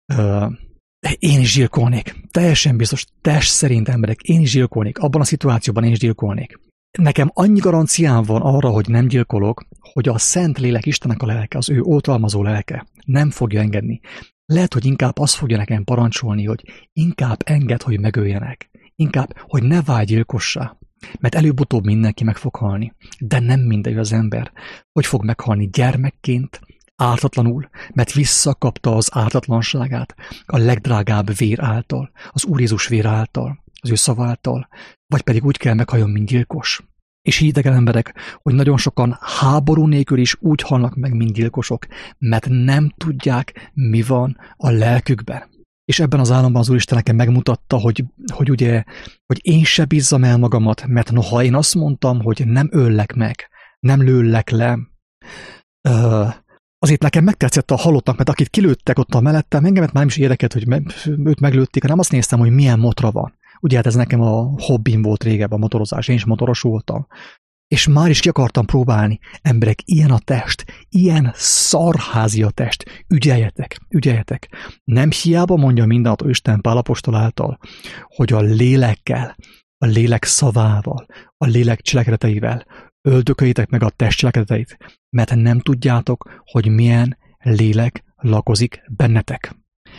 Én is gyilkolnék. Teljesen biztos, test szerint emberek, én is gyilkolnék. Abban a szituációban én is gyilkolnék. Nekem annyi garanciám van arra, hogy nem gyilkolok, hogy a Szent Lélek, Istennek a lelke, az ő oltalmazó lelke nem fogja engedni. Lehet, hogy inkább azt fogja nekem parancsolni, hogy inkább engedd, hogy megöljenek. Inkább, hogy ne válj gyilkossá. Mert előbb-utóbb mindenki meg fog halni. De nem mindegy az ember, hogy fog meghalni gyermekként, ártatlanul, mert visszakapta az ártatlanságát a legdrágább vér által, az Úr Jézus vér által, az ő szava által, vagy pedig úgy kell meghalljon, mint gyilkos. És higgyétek el emberek, hogy nagyon sokan háború nélkül is úgy halnak meg, mint gyilkosok, mert nem tudják, mi van a lelkükben. És ebben az álomban az Úristen nekem megmutatta, hogy, hogy ugye, hogy én se bízzam el magamat, mert noha én azt mondtam, hogy nem öllek meg, nem lőllek le, uh, azért nekem megtetszett a halottnak, mert akit kilőttek ott a mellettem, engemet már nem is érdekelt, hogy me, őt meglőtték, hanem azt néztem, hogy milyen motra van. Ugye hát ez nekem a hobbim volt régebben, a motorozás, én is motoros voltam. És már is ki akartam próbálni. Emberek, ilyen a test, ilyen szarházi a test. Ügyeljetek, ügyeljetek. Nem hiába mondja mindenható Isten Pál apostol által, hogy a lélekkel, a lélek szavával, a lélek cselekedeteivel öldököljétek meg a test cselekedeteit, mert nem tudjátok, hogy milyen lélek lakozik bennetek.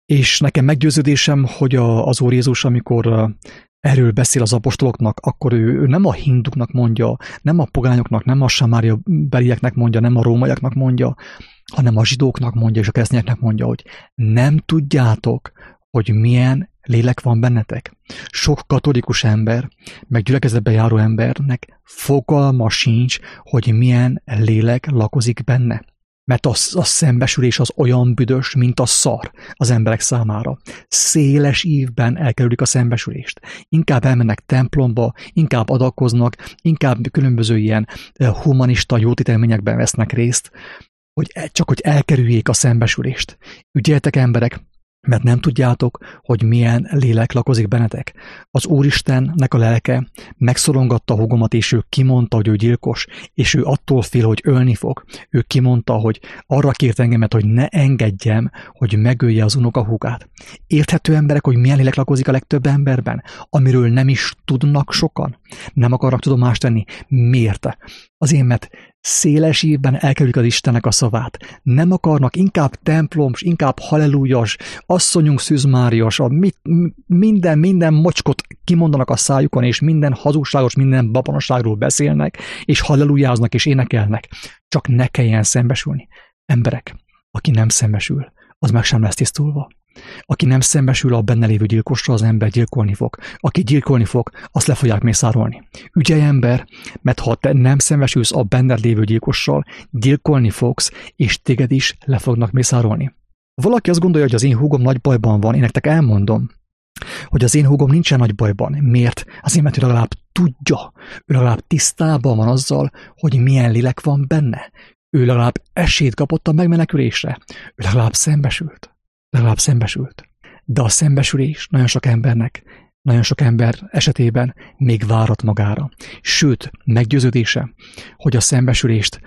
És nekem meggyőződésem, hogy a, az Úr Jézus, amikor erről beszél az apostoloknak, akkor ő, ő nem a hinduknak mondja, nem a pogányoknak, nem a samária belieknek mondja, nem a rómaiaknak mondja, hanem a zsidóknak mondja, és a keresztényeknek mondja, hogy nem tudjátok, hogy milyen lélek van bennetek. Sok katolikus ember, meg gyülekezetbe járó embernek fogalma sincs, hogy milyen lélek lakozik benne. Mert a, a szembesülés az olyan büdös, mint a szar az emberek számára. Széles ívben elkerülik a szembesülést. Inkább elmennek templomba, inkább adakoznak, inkább különböző ilyen humanista jótételményekben vesznek részt, hogy csak hogy elkerüljék a szembesülést. Ügyeltek emberek, mert nem tudjátok, hogy milyen lélek lakozik bennetek. Az Úristennek a lelke megszorongatta a húgomat, és ő kimondta, hogy ő gyilkos, és ő attól fél, hogy ölni fog. Ő kimondta, hogy arra kért engemet, hogy ne engedjem, hogy megölje az unokahúgát. Érthető emberek, hogy milyen lélek lakozik a legtöbb emberben, amiről nem is tudnak sokan. Nem akarnak tudomást tenni. Miért? Azért, mert széles ívben elkerülik az Istennek a szavát. Nem akarnak, inkább templomos, inkább hallelújas, asszonyunk szűzmárias, a mit, minden, minden mocskot kimondanak a szájukon, és minden hazugságos, minden babonosságról beszélnek, és hallelujáznak, és énekelnek. Csak ne kelljen szembesülni. Emberek, aki nem szembesül, az meg sem lesz tisztulva. Aki nem szembesül a benne lévő gyilkosra, az ember gyilkolni fog. Aki gyilkolni fog, azt le fogják mészárolni. Ügyelj ember, mert ha te nem szembesülsz a benned lévő gyilkossal, gyilkolni fogsz, és téged is le fognak mészárolni. Valaki azt gondolja, hogy az én húgom nagy bajban van, én nektek elmondom, hogy az én húgom nincsen nagy bajban. Miért? Azért, mert ő legalább tudja, ő legalább tisztában van azzal, hogy milyen lélek van benne. Ő legalább esélyt kapott a megmenekülésre. Ő legalább szembesült. legalább szembesült. De a szembesülés nagyon sok embernek, nagyon sok ember esetében még várat magára. Sőt, meggyőződése, hogy a szembesülést,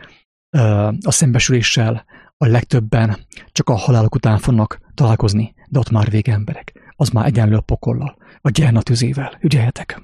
a szembesüléssel a legtöbben csak a halálok után fognak találkozni, de ott már vége emberek. Az már egyenlő a pokollal, a gyerna tüzével. Ügyeljetek!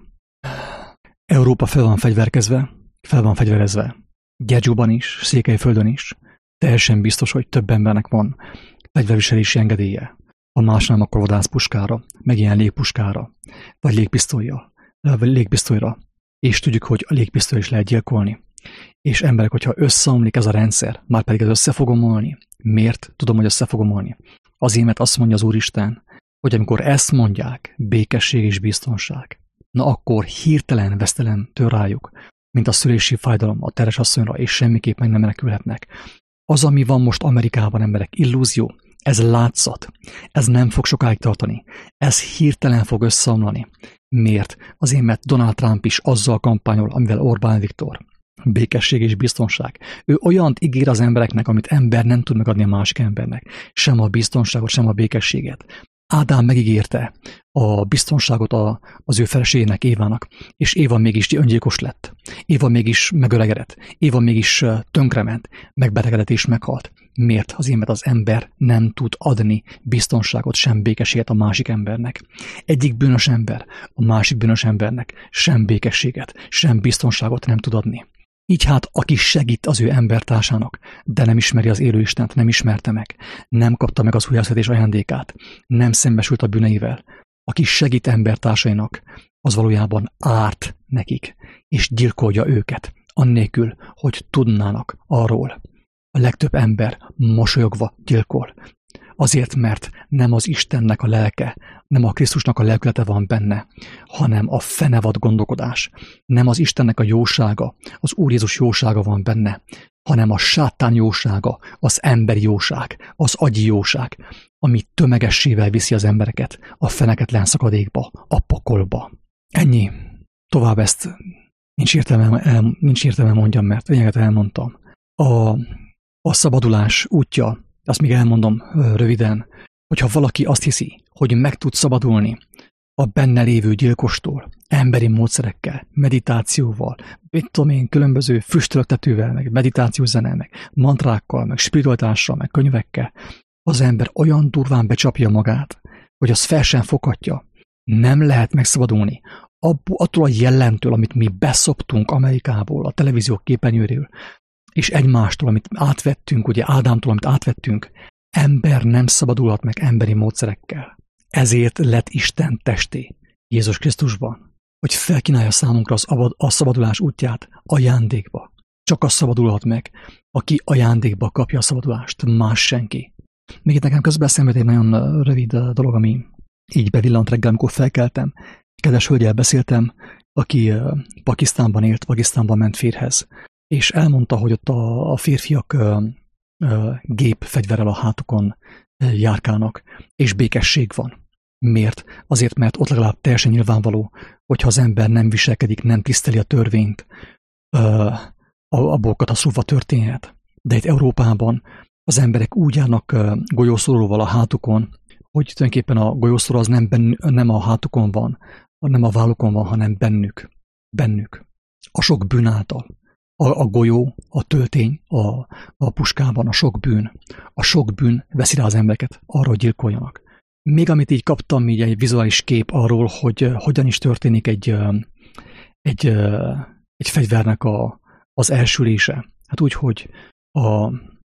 Európa fel van fegyverkezve, fel van fegyverezve. Gyergyóban is, Székelyföldön is. Teljesen biztos, hogy több embernek van fegyverviselési engedélye. A más nem akkor vadászpuskára, meg ilyen légpuskára, vagy légpisztolyjal, vagy légpisztolyra. És tudjuk, hogy a légpisztoly is lehet gyilkolni. És emberek, hogyha összeomlik ez a rendszer, már pedig ez össze fog omolni. Miért tudom, hogy össze fog omolni? Azért, mert azt mondja az Úristen, hogy amikor ezt mondják, békesség és biztonság, na akkor hirtelen vesztelen tör rájuk, mint a szülési fájdalom a teres asszonyra, és semmiképp meg nem menekülhetnek. Az, ami van most Amerikában, emberek, illúzió, ez látszat, ez nem fog sokáig tartani, ez hirtelen fog összeomlani. Miért? Azért, mert Donald Trump is azzal kampányol, amivel Orbán Viktor. Békesség és biztonság. Ő olyant ígér az embereknek, amit ember nem tud megadni a másik embernek. Sem a biztonságot, sem a békességet. Ádám megígérte a biztonságot a, az ő feleségének, Évának, és Éva mégis öngyilkos lett. Éva mégis megöregedett. Éva mégis tönkrement, megbetegedett és meghalt. Miért? Azért, mert az ember nem tud adni biztonságot, sem békességet a másik embernek. Egyik bűnös ember a másik bűnös embernek sem békességet, sem biztonságot nem tud adni. Így hát, aki segít az ő embertársának, de nem ismeri az élő Istent, nem ismerte meg, nem kapta meg az újjászületés ajándékát, nem szembesült a bűneivel, aki segít embertársainak, az valójában árt nekik, és gyilkolja őket, annélkül, hogy tudnának arról. A legtöbb ember mosolyogva gyilkol. Azért, mert nem az Istennek a lelke, nem a Krisztusnak a lelkülete van benne, hanem a fenevad gondolkodás. Nem az Istennek a jósága, az Úr Jézus jósága van benne, hanem a sátán jósága, az emberi jóság, az agyi jóság, ami tömegessével viszi az embereket a feneketlen szakadékba, a pokolba. Ennyi. Tovább ezt nincs értelme, el, nincs értelme mondjam, mert lényeget elmondtam. A, a szabadulás útja, azt még elmondom röviden, hogyha valaki azt hiszi, hogy meg tud szabadulni a benne lévő gyilkostól, emberi módszerekkel, meditációval, mit tudom én, különböző füstöltetővel, meg meditációzene, meg mantrákkal, meg spiritualitással, meg könyvekkel, az ember olyan durván becsapja magát, hogy az fel sem foghatja. Nem lehet megszabadulni attól a jellentől, amit mi beszoptunk Amerikából, a televízió képernyőről, és egymástól, amit átvettünk, ugye Ádámtól, amit átvettünk, ember nem szabadulhat meg emberi módszerekkel. Ezért lett Isten testé Jézus Krisztusban, hogy felkínálja számunkra az abad, a szabadulás útját ajándékba. Csak az szabadulhat meg, aki ajándékba kapja a szabadulást, más senki. Még itt nekem közben eszembe egy nagyon rövid dolog, ami így bevillant reggel, amikor felkeltem. Kedves hölgyel beszéltem, aki Pakisztánban élt, Pakisztánban ment férhez, és elmondta, hogy ott a, a férfiak gépfegyverrel a hátukon járkálnak, és békesség van. Miért? Azért, mert ott legalább teljesen nyilvánvaló, hogyha az ember nem viselkedik, nem tiszteli a törvényt, abból katasztrófa történhet. De itt Európában az emberek úgy járnak golyószorulóval a hátukon, hogy tulajdonképpen a golyószoró az nem, benn, nem a hátukon van, nem a vállukon van, hanem bennük. Bennük. A sok bűn által. A, a golyó, a töltény a, a puskában, a sok bűn. A sok bűn veszi rá az embereket arra, hogy gyilkoljanak. Még amit így kaptam, így egy vizuális kép arról, hogy uh, hogyan is történik egy, uh, egy, uh, egy fegyvernek a, az elsülése. Hát úgy, hogy a,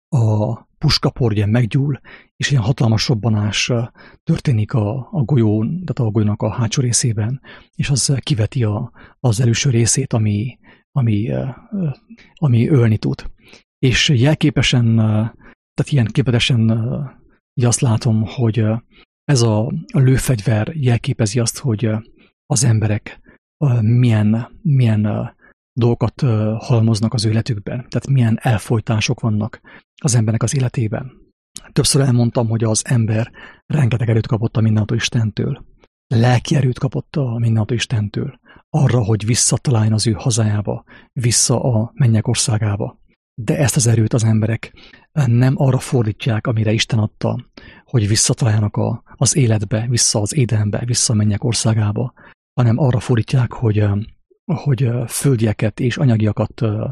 a puskapor meggyúl, és ilyen hatalmas robbanás uh, történik a, a golyó, tehát a golyónak a hátsó részében, és az kiveti a, az előső részét, ami, ami, uh, ami ölni tud. És jelképesen, uh, tehát ilyen képletesen uh, így azt látom, hogy uh, ez a, a lőfegyver jelképezi azt, hogy az emberek milyen, milyen dolgokat halmoznak az életükben, tehát milyen elfojtások vannak az embernek az életében. Többször elmondtam, hogy az ember rengeteg erőt kapott a mindenható Istentől. Lelki erőt kapott a mindenható Istentől. Arra, hogy visszataláljon az ő hazájába, vissza a mennyek országába. De ezt az erőt az emberek nem arra fordítják, amire Isten adta, hogy visszataláljanak a, az életbe, vissza az édenbe, vissza a mennyek országába, hanem arra fordítják, hogy, hogy földieket és anyagiakat ö,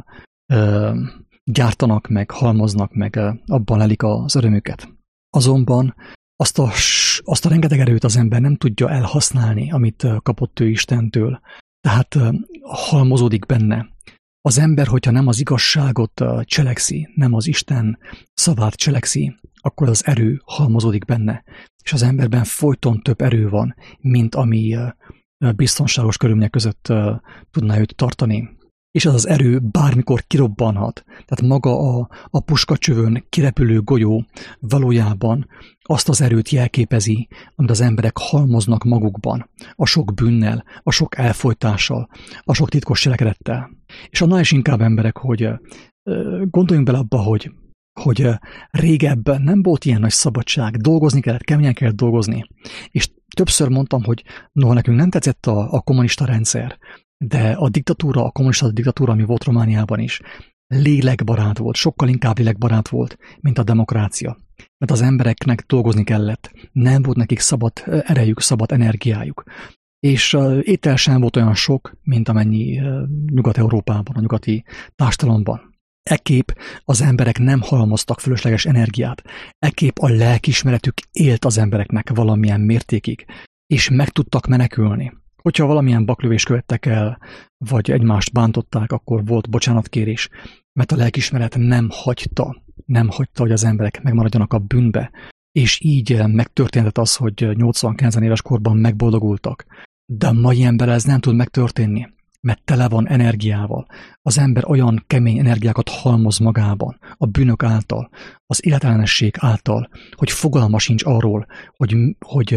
ö, gyártanak meg, halmoznak meg, abban lelik az örömüket. Azonban azt a, azt a rengeteg erőt az ember nem tudja elhasználni, amit kapott ő Istentől. Tehát halmozódik benne. Az ember, hogyha nem az igazságot cselekszi, nem az Isten szavát cselekszi, akkor az erő halmozódik benne, és az emberben folyton több erő van, mint ami biztonságos körülmények között tudná őt tartani. És az az erő bármikor kirobbanhat. Tehát maga a, a puskacsövön kirepülő golyó valójában azt az erőt jelképezi, amit az emberek halmoznak magukban, a sok bűnnel, a sok elfojtással, a sok titkos cselekedettel. És annál is inkább emberek, hogy gondoljunk bele abba, hogy, hogy régebben nem volt ilyen nagy szabadság, dolgozni kellett, keményen kellett dolgozni. És többször mondtam, hogy noha nekünk nem tetszett a, a kommunista rendszer, de a diktatúra, a kommunista diktatúra, ami volt Romániában is, lélekbarát volt, sokkal inkább lélekbarát volt, mint a demokrácia. Mert az embereknek dolgozni kellett, nem volt nekik szabad erejük, szabad energiájuk. És étel sem volt olyan sok, mint amennyi Nyugat-Európában, a nyugati társadalomban. Ekképp az emberek nem halmoztak fölösleges energiát, ekképp a lelkiismeretük élt az embereknek valamilyen mértékig, és meg tudtak menekülni. Hogyha valamilyen baklövést követtek el, vagy egymást bántották, akkor volt bocsánatkérés, mert a lelkiismeret nem hagyta, nem hagyta, hogy az emberek megmaradjanak a bűnbe, és így megtörtént az, hogy nyolcvan-kilencven éves korban megboldogultak. De a mai ember ez nem tud megtörténni, mert tele van energiával. Az ember olyan kemény energiákat halmoz magában, a bűnök által, az életellenesség által, hogy fogalma sincs arról, hogy, hogy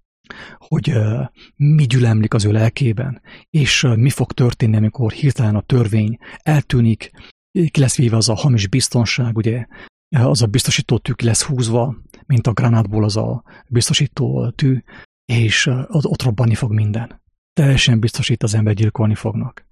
hogy uh, mi gyülemlik az ő lelkében, és uh, mi fog történni, amikor hirtelen a törvény eltűnik, ki lesz véve az a hamis biztonság, ugye, az a biztosító tű ki lesz húzva, mint a gránátból az a biztosító tű, és uh, ott robbanni fog minden. Teljesen biztosít, az ember gyilkolni fognak.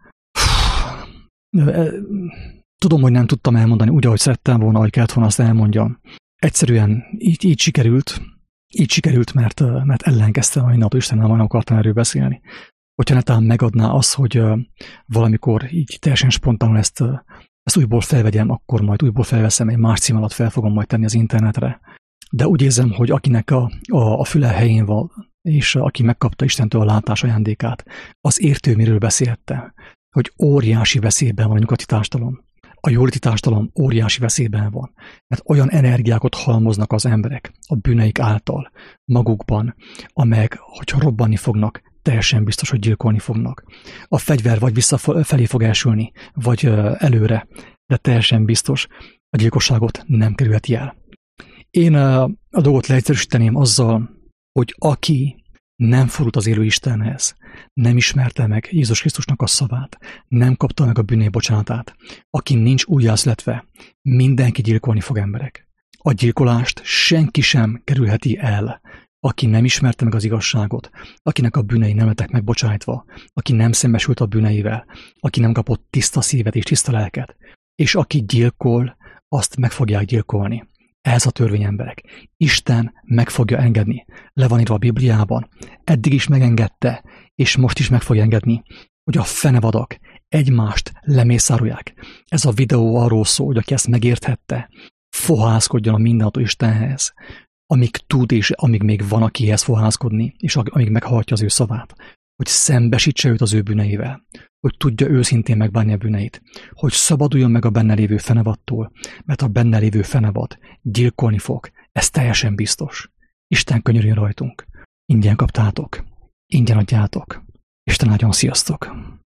Tudom, hogy nem tudtam elmondani úgy, ahogy szerettem volna, ahogy kellett volna azt elmondjam. Egyszerűen így, így sikerült, Így sikerült, mert, mert ellenkeztem, hogy mindenható Istennel már nem akartam erről beszélni. Hogyha netán megadná az, hogy valamikor így teljesen spontánul ezt, ezt újból felvegyem, akkor majd újból felveszem, egy más cím alatt fel fogom majd tenni az internetre. De úgy érzem, hogy akinek a, a, a füle helyén van, és aki megkapta Istentől a látás ajándékát, az értő, miről beszéltem, hogy óriási veszélyben van a nyugati társadalom. A jóléti társadalom óriási veszélyben van, mert olyan energiákat halmoznak az emberek a bűneik által magukban, amelyek, hogyha robbanni fognak, teljesen biztos, hogy gyilkolni fognak. A fegyver vagy visszafelé fog elsülni, vagy előre, de teljesen biztos, a gyilkosságot nem kerülheti el. Én a dolgot leegyszerűsíteném azzal, hogy aki nem fordult az élő Istenhez, nem ismerte meg Jézus Krisztusnak a szavát, nem kapta meg a bűnei bocsánatát, aki nincs újjászületve, mindenki gyilkolni fog, emberek. A gyilkolást senki sem kerülheti el, aki nem ismerte meg az igazságot, akinek a bűnei nem lettek megbocsájtva, aki nem szembesült a bűneivel, aki nem kapott tiszta szívet és tiszta lelket, és aki gyilkol, azt meg fogják gyilkolni. Ez a törvény, emberek. Isten meg fogja engedni. Le van írva a Bibliában. Eddig is megengedte, és most is meg fogja engedni, hogy a fenevadak egymást lemészárolják. Ez a videó arról szól, hogy aki ezt megérthette, fohászkodjon a mindenható Istenhez, amíg tud, és amíg még van akihez fohászkodni, és amíg meghallgatja az ő szavát, hogy szembesítse őt az ő bűneivel, hogy tudja őszintén megbánni a bűneit, hogy szabaduljon meg a benne lévő fenevattól, mert a benne lévő fenevad gyilkolni fog, ez teljesen biztos. Isten könyörüljön rajtunk. Ingyen kaptátok, ingyen adjátok. Isten áldjon, sziasztok!